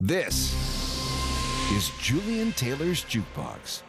This is Julian Taylor's Jukebox.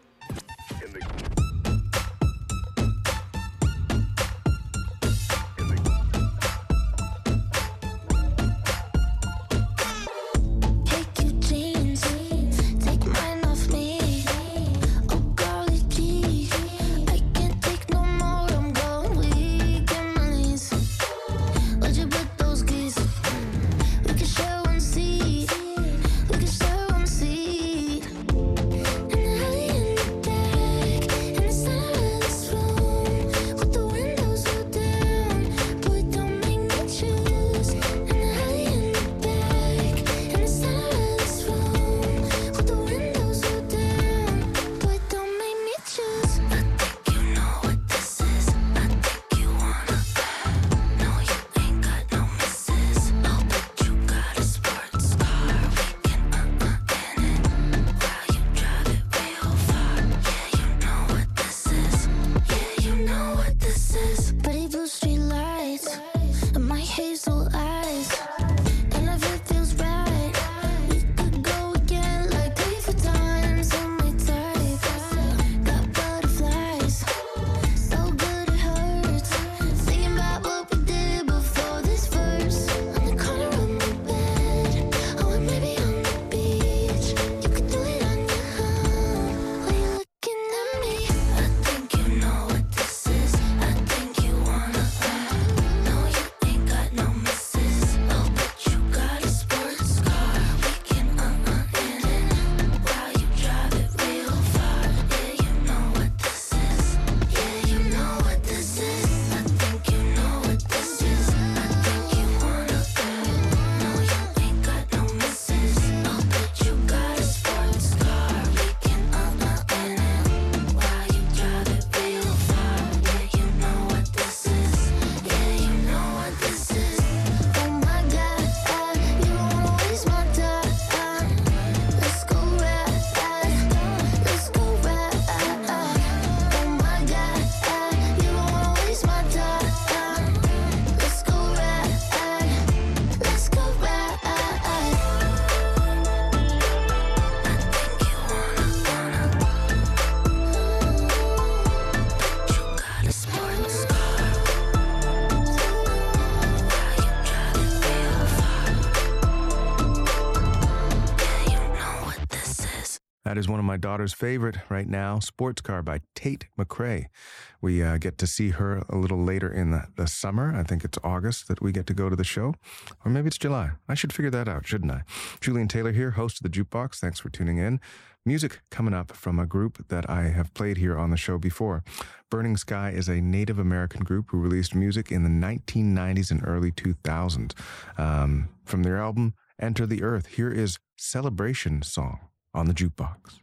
That is one of my daughter's favorite right now, Sports Car by Tate McRae. We get to see her a little later in the summer. I think it's August that we get to go to the show. Or maybe it's July. I should figure that out, shouldn't I? Julian Taylor here, host of the Jukebox. Thanks for tuning in. Music coming up from a group that I have played here on the show before. Burning Sky is a Native American group who released music in the 1990s and early 2000s. From their album, Enter the Earth, here is Celebration Song on the Jukebox.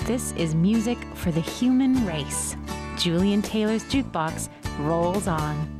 This is music for the human race. Julian Taylor's Jukebox rolls on.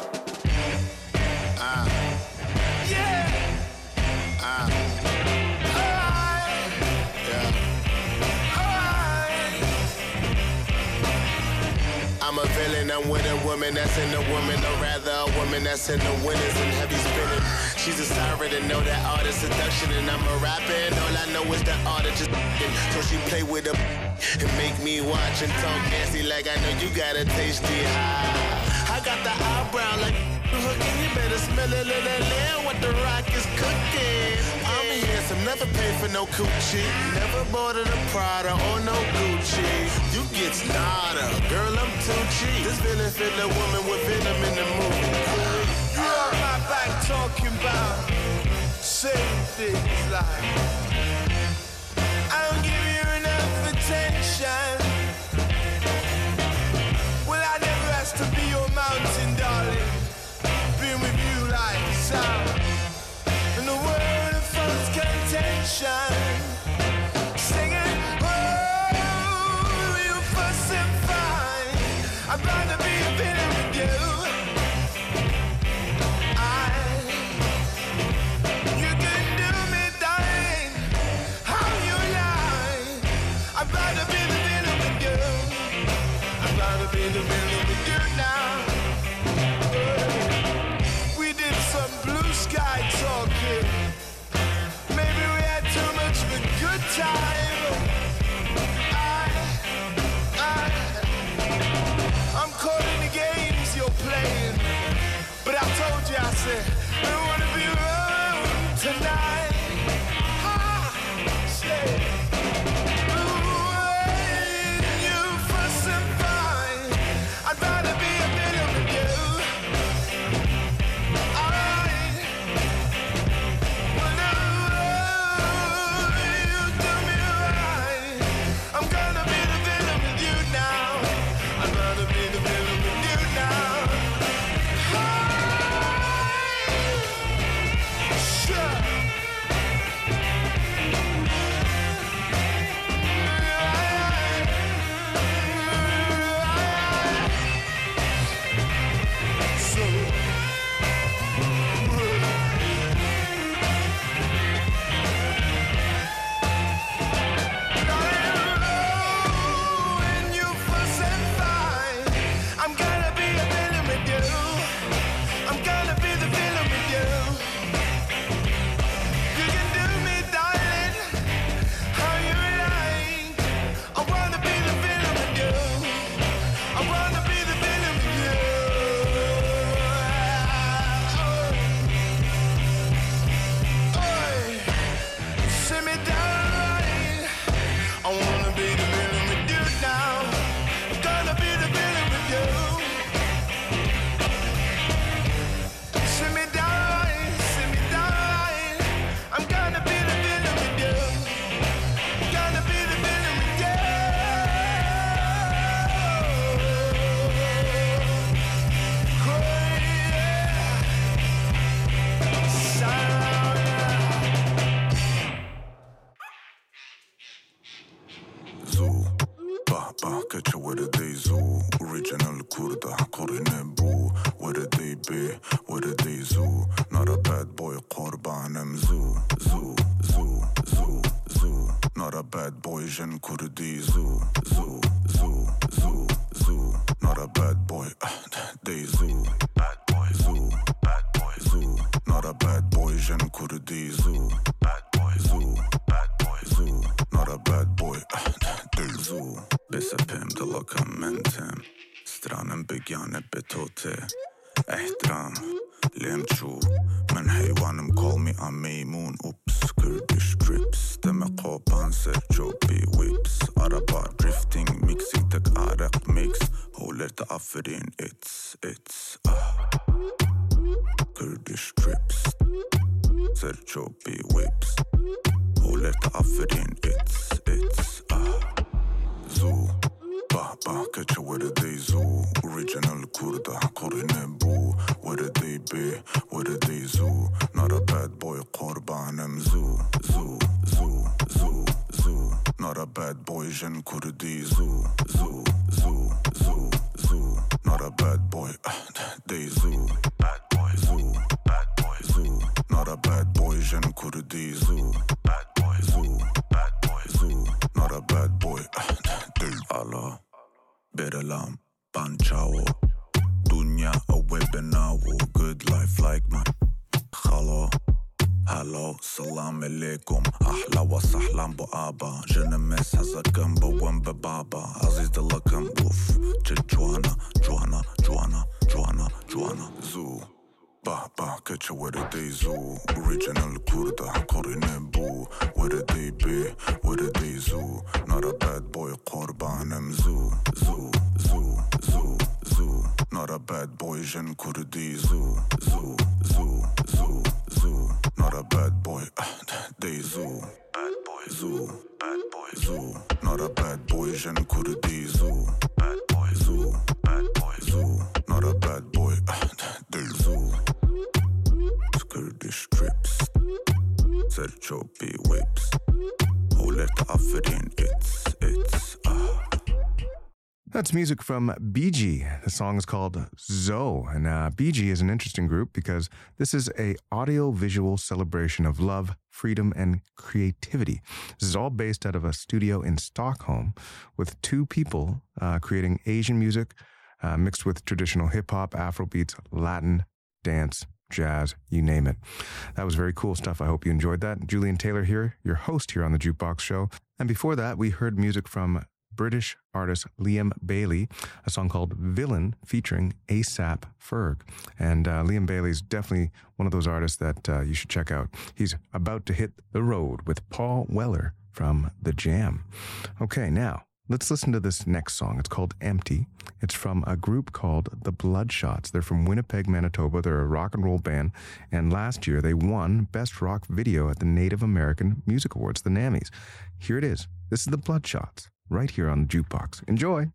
I'm a villain, I'm with a woman that's in the woman, or rather a woman that's in the winners and heavy spinning. She's a siren and know that art is seduction, and I'm a rapper and all I know is the art of just so she play with a and make me watch and talk nasty like I know you got a tasty high. I got the eyebrow like hooking, you better smell it, let what the rock is cooking. I'm handsome, never pay for no coochie, never bought a Prada or no Gucci. You get nada, girl, I'm too cheap. This villain feel a woman with venom in the movie. You on my back talking about saying things like I don't give you enough attention. Well, I never asked to be your mountain, darling. Been with you like sound in the world of false contention. Singing, oh, you fuss and fine. I'd rather be a villain with you. You can do me, darling, how you lie. I'd rather be the villain with you. I'd rather be the villain with you now. We did some blue sky talking. Maybe we had too much of a good time. I'm caught in the games you're playing, but I told you, I said, I don't want to be alone tonight. Say, when you fuss and fight, I'd rather be a villain with you. Well, no, you do me right. I'm gonna be the villain with you now. I'd rather be the villain with you now. Sure. When you fuss and fight, I'm gonna be a villain with you. I'm gonna be the villain with you. You can do me, darling, how you like. I wanna be the villain with you. I wanna be the villain with you. Sit me down right. I wanna be the villain with you now. I'm gonna be the villain with you. Sit me down right, sit me down right. I'm gonna be the villain with you. Gonna be the villain with you. Zoo, bah bah, catch you where they zoo. Original Kurda, Korinebu. Where they be, where they zoo. Not a bad boy, Korban, zoo, zoo, zoo, zoo, zoo. Not a bad boy, Jen Kurdi, zoo, zoo, zoo, zoo, zoo. Not a bad boy, they zoo. Bad boy, zoo, bad boy, zoo. Not a bad boy, Jen Kurdi, zoo. Bad boy, zoo, bad boy, zoo. Not a bad boy, they zoo. بسبهم دلك منتم سترانم بجانب بتوته احترام لمشو من حيوانم call me I'm ميمون oops Kurdish drips دمقو بانسر جوبي whips Araba drifting mixing تك عرق mix هولر تأفرين it's Kurdish drips سر جوبي whips هولر تأفرين it's Zoo, bah bah, catch you where they zoo. Original Kurda, Korinebu. Where they be, where they zoo. Not a bad boy, Korban, zoo, zoo, zoo, zoo, zoo. Not a bad boy, je ne cours dis zoo, zoo, zoo, zoo, zoo. Not a bad boy, des zoo. Bad boy, zoo, bad boy, zoo. Not a bad boy, je ne cours dis zoo. Bad boy, zoo, bad boy, zoo. Not a bad boy, des Allah. Berelam, Panchao. Dunya, a webenawo. Good life like my Hello, hello, salam alaikum. Ahla wa sahlan bu aba. Je ne mess haza gamba wamba baba. Aziz de la gamboof. Joanna, Joanna, Joanna, Joanna, Joanna. Zoo. Bah, bah, catch where they zoo. Original Kurda, Korine boo. Where they be, where they zoo. Not a bad boy, Korbanem zoo. Zoo, zoo, zoo, zoo. Not a bad boy, Jen Kurdi zoo. Zoo, zoo, zoo, zoo. Not a bad boy, they zoo. Bad boy, zoo, bad boy, zoo. Not a bad boy, Jen Kurdi zoo. Bad boy, zoo, bad boy, zoo. Not a bad boy, they zoo. Kurdish trips. Sergio P. Whips. Who let the offering? It's That's music from BG. The song is called Zoe. And BG is an interesting group because this is a audio-visual celebration of love, freedom, and creativity. This is all based out of a studio in Stockholm with two people creating Asian music mixed with traditional hip-hop, Afrobeats, Latin, dance, jazz, you name it. That was very cool stuff. I hope you enjoyed that. Julian Taylor here, your host here on the Jukebox Show. And before that, we heard music from British artist Liam Bailey, a song called Villain featuring A$AP Ferg. And Liam Bailey's definitely one of those artists that you should check out. He's about to hit the road with Paul Weller from The Jam. Okay, now let's listen to this next song. It's called Empty. It's from a group called The Bloodshots. They're from Winnipeg, Manitoba. They're a rock and roll band. And last year, they won Best Rock Video at the Native American Music Awards, the NAMMYs. Here it is. This is The Bloodshots, right here on the Jukebox. Enjoy.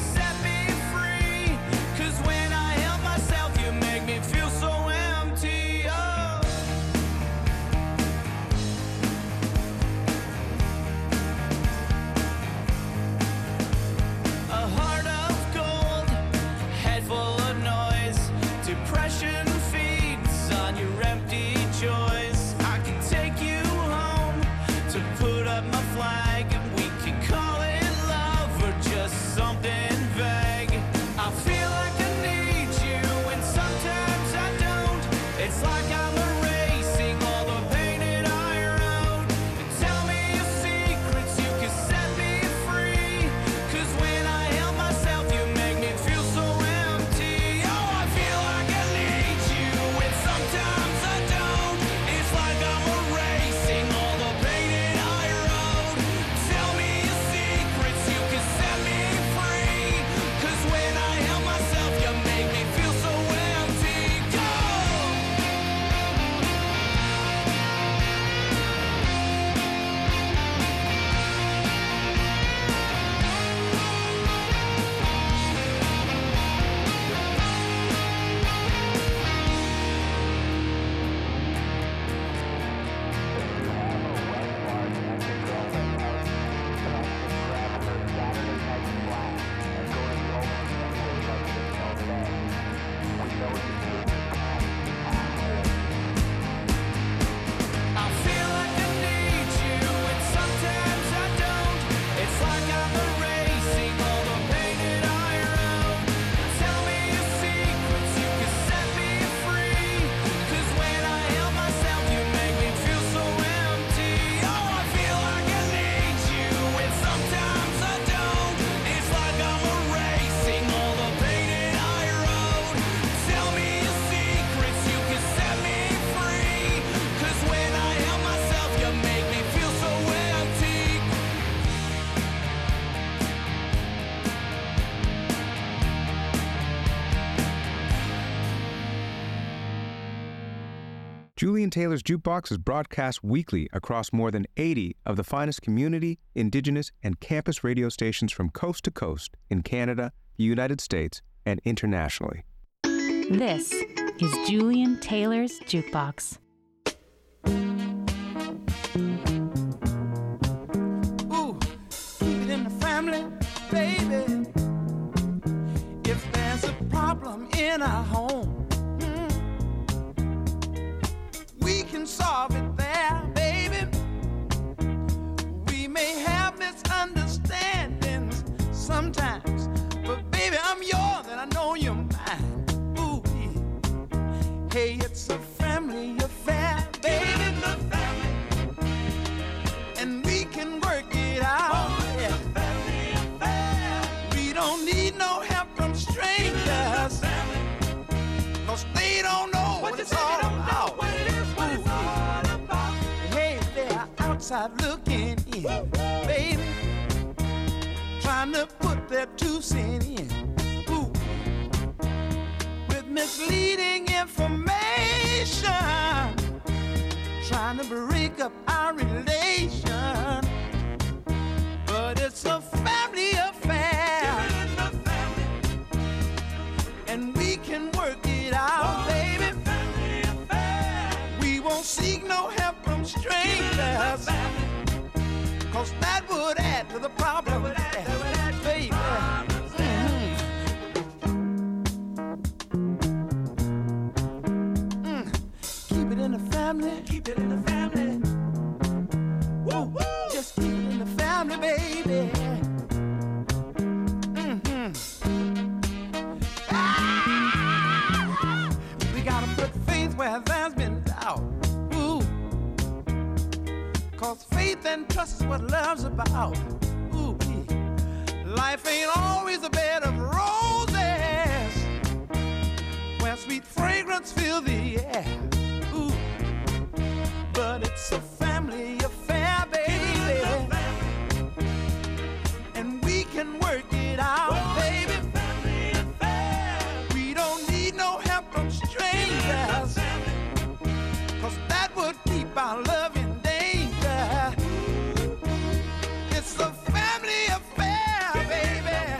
Feel so empty. Julian Taylor's Jukebox is broadcast weekly across more than 80 of the finest community, indigenous, and campus radio stations from coast to coast in Canada, the United States, and internationally. This is Julian Taylor's Jukebox. Ooh, keep it in the family, baby. If there's a problem in our home, we can solve it there, baby. We may have misunderstandings sometimes, but baby, I'm yours and I know you're mine. Ooh, yeah. Hey, it's a family affair, baby, the family, and we can work it out. Yeah. Family affair. We don't need no help from strangers, 'cause they don't know what it's all about. Outside looking in, baby, trying to put their 2 cents in. Ooh. With misleading information, trying to break up our relation. But it's a family affair, and we can work it out, baby. We won't seek no help from strangers, 'cause that would add to the problem, baby. Keep it in the family. Keep it in the family. Woo, woo. Just keep it in the family, baby. We gotta put faith where there's been doubt. 'Cause faith and trust is what love's about. Ooh, life ain't always a bed of roses where sweet fragrance fill the air. Ooh, but it's a family affair, baby, and we can work it out, baby. We don't need no help from strangers, 'cause that would keep our love in danger. It's a family affair, baby,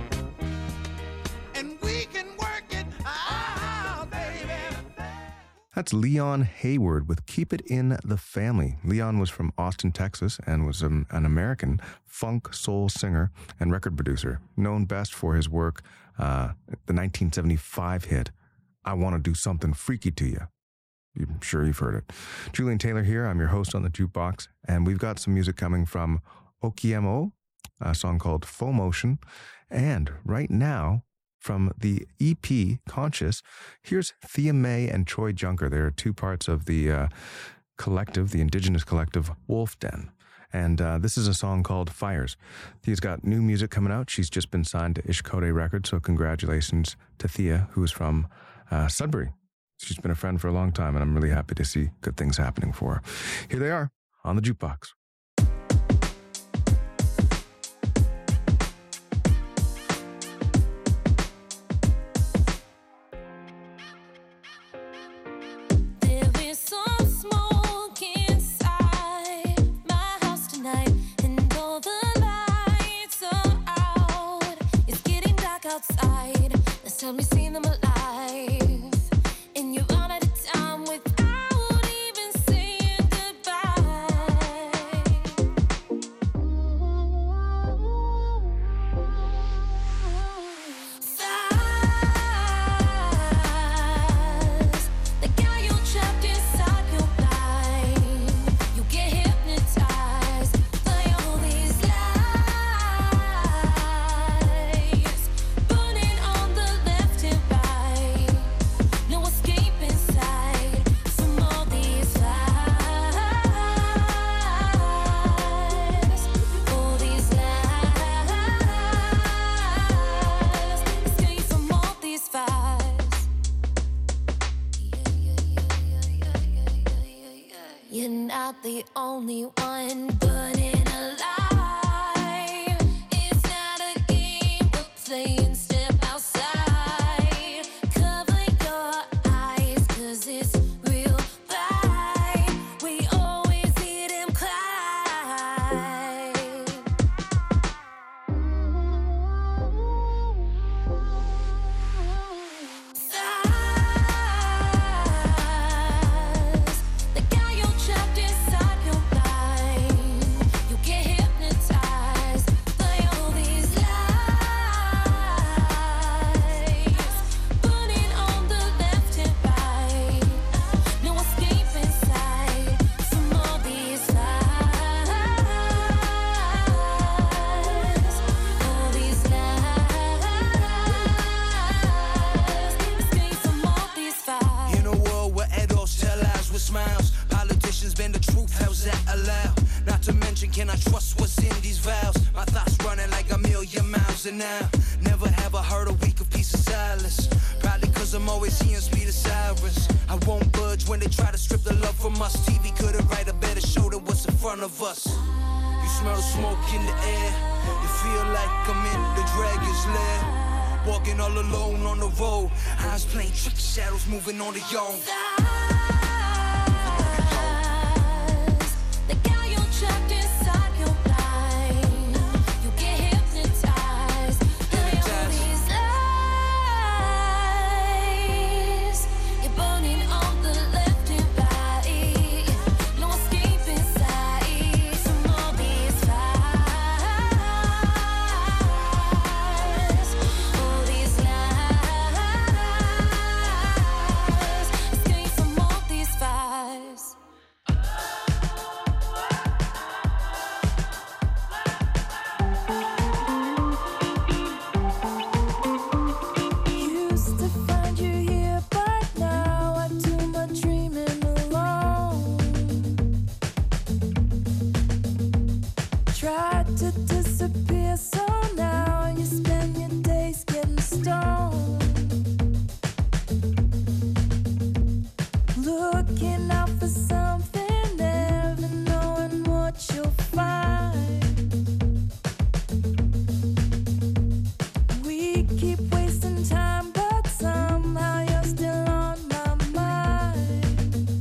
and we can work it out, baby. That's Leon Hayward with Keep It in the Family. Leon was from Austin, Texas, and was an American funk soul singer and record producer, known best for his work, the 1975 hit, I Want to Do Something Freaky to You. I'm sure you've heard it. Julian Taylor here. I'm your host on the Jukebox, and we've got some music coming from Okiemo, a song called Full Motion, and right now, from the EP Conscious, here's Thea May and Troy Junker. They're 2 parts of the collective, the indigenous collective Wolf Den. And this is a song called Fires. Thea's got new music coming out. She's just been signed to Ishkode Records, so congratulations to Thea, who is from Sudbury. She's been a friend for a long time, and I'm really happy to see good things happening for her. Here they are on the Jukebox. Tell me, see them alive, and you run out of time without even saying goodbye. Sighs, the guy you trapped inside your mind. You get hypnotized by all these lies, burning on the left and right. No escape inside from all these lies. All these lies. Escape from all these fires. You're not the only one burning alive. It's not a game we're playing. Step outside, cover your eyes, 'cause it's real bad. Can I trust what's in these vows? My thoughts running like a million miles an hour. Never have I heard a week of peace and silence. Probably cause I'm always hearing Speed of Sirens. I won't budge when they try to strip the love from us. TV couldn't write a better show than what's in front of us. You smell the smoke in the air. You feel like I'm in the dragon's lair. Walking all alone on the road. Eyes playing tricky shadows moving on the own. The guy you're trapped inside your mind. You get hypnotized by all these lies. You're burning on the left and right. No escape inside from all these lies. All these lies. Escape from all these fires. Used to find you here, but now I do my dreaming alone. Tried to disappear, so now you spend your days getting stoned. Looking out for something, never knowing what you'll find. We keep wasting time, but somehow you're still on my mind.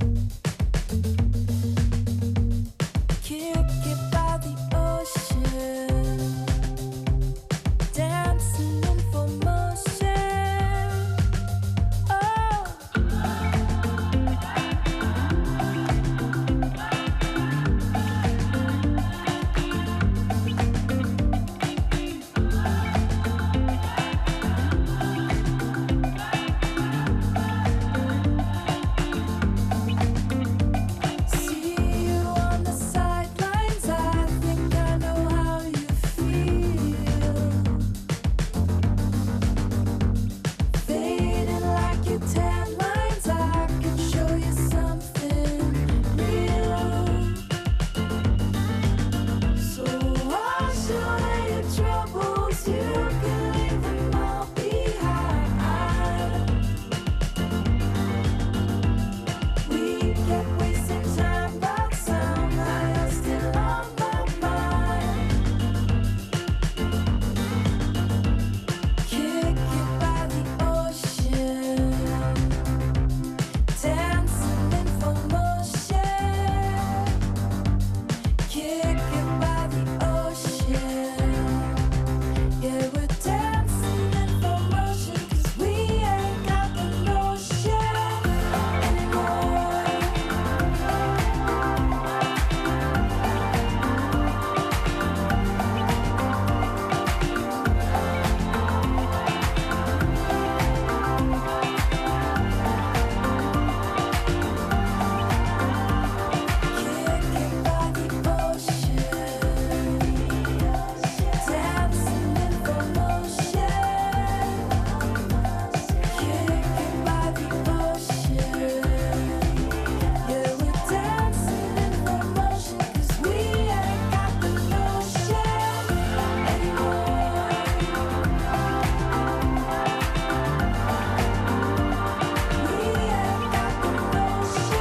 Kick it by the ocean, dancing in full motion. Oh. See you on the sidelines, I think I know how you feel. Fading like your tan lines, I can show you something real. So wash away your troubles, you can leave them all behind. We kept wasting time, but somehow you're still on my mind. Kick it by the ocean, dancing in full motion. Kick it by the ocean, yeah, we're dancing in full motion, 'cause we ain't got the notion anymore. Kick it by the ocean, dancing in full motion. Kick it by the ocean, yeah, we're dancing in full motion, 'cause we ain't got the notion anymore. We ain't got the notion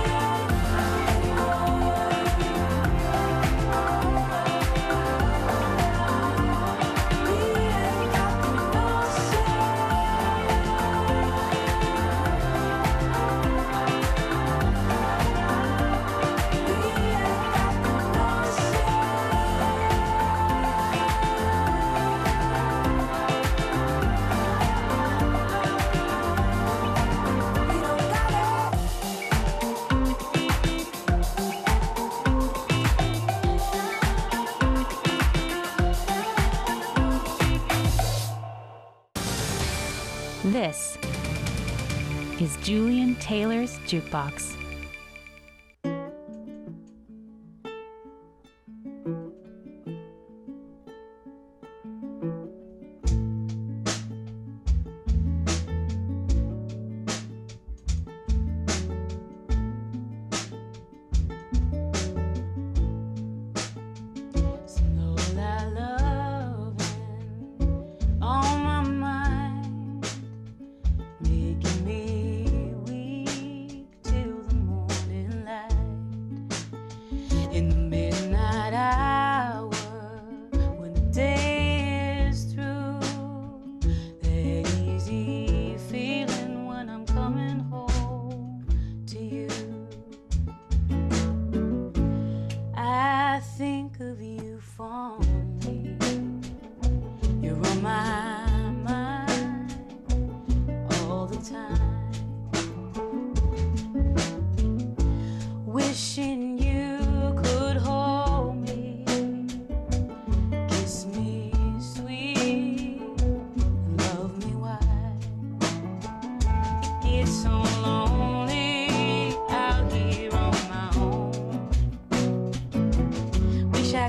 This is Julian Taylor's Jukebox.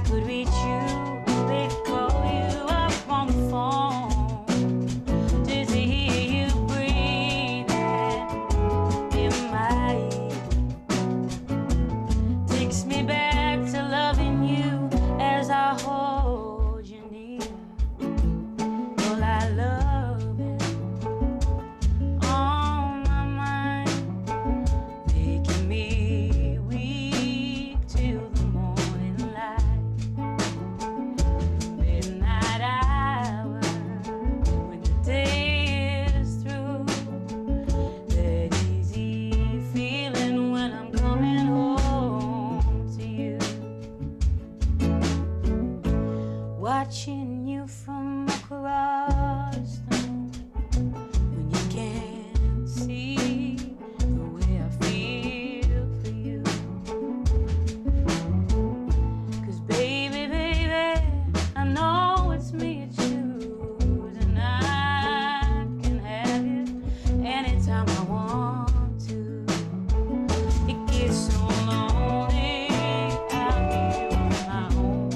could reach you, they'd call you up on the phone just to hear you breathing in my ear. Takes me back to loving you as I hold you near. Well, I love it on my mind, making me weak till the morning light. Midnight hour, when the day is through, that easy feeling when I'm coming home to you. Watching you from across the moon, when you can't see the way I feel for you. 'Cause baby, baby, I know it's me you choose, and I can have you anytime I want to. It gets so lonely out here on my own.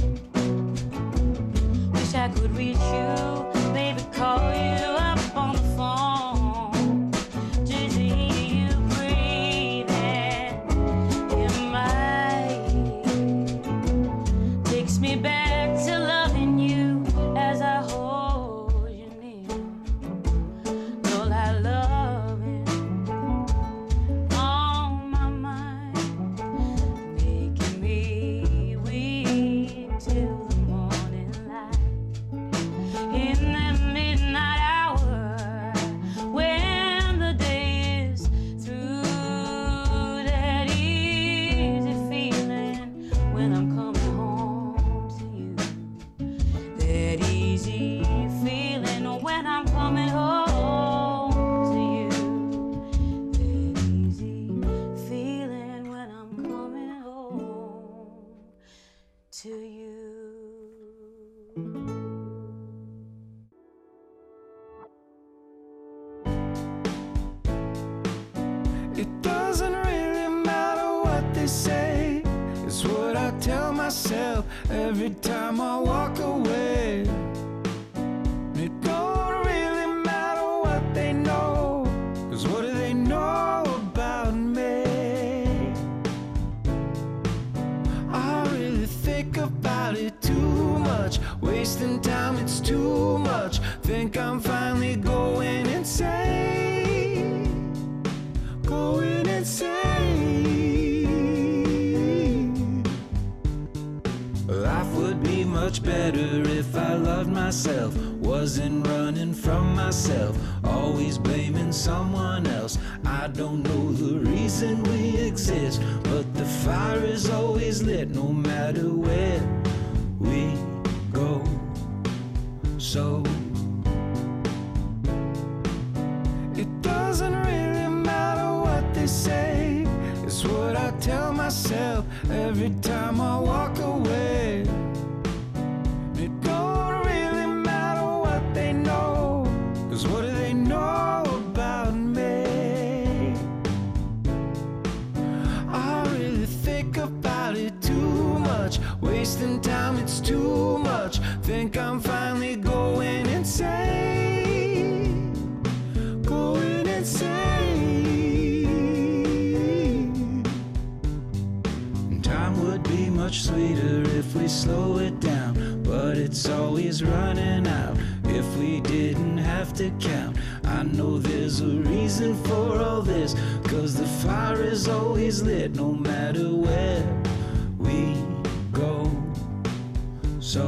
Wish I could reach you, maybe call you up on the phone just to hear you breathing in my ear. Takes me back to loving you as I hold you near. Lord, I love it on my mind, making me weak till the morning light. In the midnight hour, when the day is through, that easy feeling when I'm coming home to you. That easy feeling when I'm coming home to you. That easy feeling when I'm coming home to you. It doesn't really matter what they say. It's what I tell myself every time I walk away. It don't really matter what they know, 'cause what do they know about me? I really think about it too much. Wasting time, it's too much. Think I'm finally going insane. Going insane. Life would be much better if I loved myself, wasn't running from myself, always blaming someone else. I don't know the reason we exist, but the fire is always lit no matter where we go. So it doesn't really matter what they say. It's what I tell myself every time I walk away. It don't really matter what they know, 'cause what do they know about me? I really think about it too much. Wasting time, it's too much. Think I'm finally going insane. Going insane. Time would be much sweeter if we slow it down, but it's always running out if we didn't have to count. I know there's a reason for all this, 'cause the fire is always lit no matter where we go. So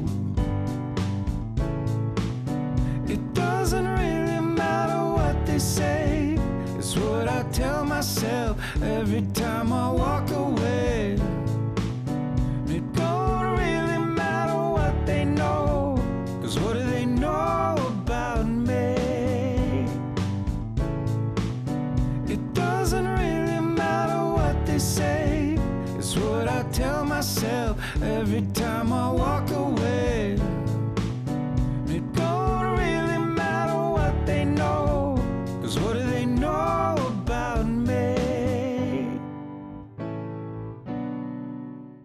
it doesn't really matter what they say. It's what I tell myself every time I walk away. It don't really matter what they know, 'cause what do they know about me? It doesn't really matter what they say. It's what I tell myself every time I walk away. It don't really matter what they know, 'cause what do they know about me?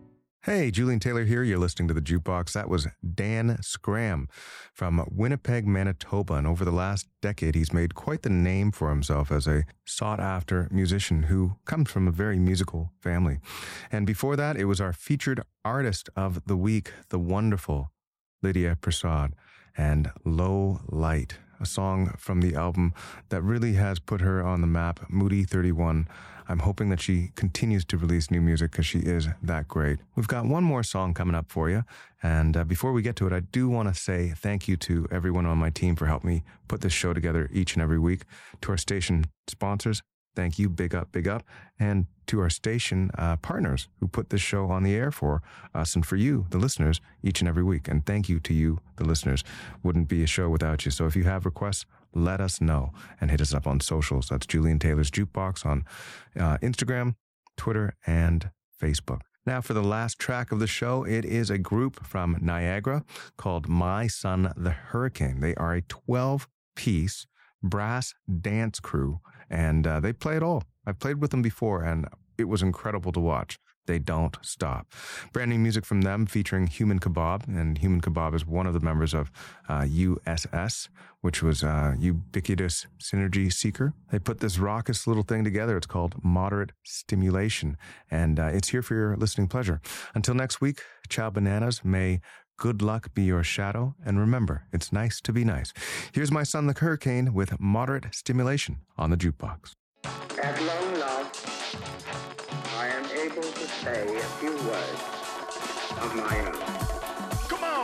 Hey, Julian Taylor here. You're listening to The Jukebox. That was Dan Scram from Winnipeg, Manitoba. And over the last decade, he's made quite the name for himself as a sought-after musician who comes from a very musical family. And before that, it was our featured artist of the week, the wonderful Lydia Prasad, and Low Light, a song from the album that really has put her on the map, Moody 31. I'm hoping that she continues to release new music because she is that great. We've got one more song coming up for you. And before we get to it, I do want to say thank you to everyone on my team for helping me put this show together each and every week. To our station sponsors, thank you. Big up, big up. And to our station partners who put this show on the air for us and for you, the listeners, each and every week. And thank you to you, the listeners. Wouldn't be a show without you. So if you have requests, let us know and hit us up on socials. That's Julian Taylor's Jukebox on Instagram, Twitter, and Facebook. Now for the last track of the show, it is a group from Niagara called My Son the Hurricane. They are a 12-piece brass dance crew, and they play it all. I've played with them before, and it was incredible to watch. They don't stop. Brand new music from them featuring Human Kebab, and Human Kebab is one of the members of USS, which was Ubiquitous Synergy Seeker. They put this raucous little thing together. It's called Moderate Stimulation, and it's here for your listening pleasure. Until next week, ciao bananas. May good luck be your shadow, and remember, it's nice to be nice. Here's My Son the Hurricane with Moderate Stimulation on the Jukebox. At long last, I am able to say a few words of my own. Come on!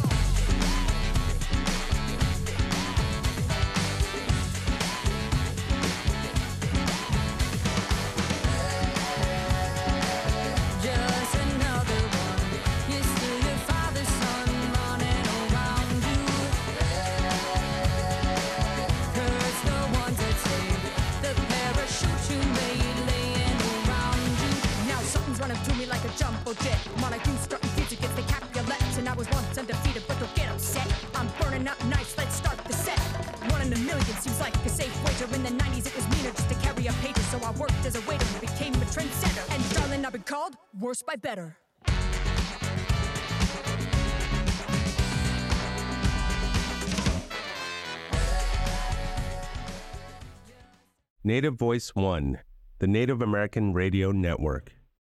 Just another one. You're still your father's son running around you. Curse the ones that say the parachute you made laying around you. Now something's running through me like a jumbo jet. Montague strutting future gets the Capulets, and I was once undefeated, but don't get upset. I'm burning up nice, let's start the set. 1 in a million seems like a safe wager. In the 90s it was meaner just to carry a pager, so I worked as a waiter and became a trendsetter. And darling, I've been called worse by better. Native Voice One, the Native American Radio Network.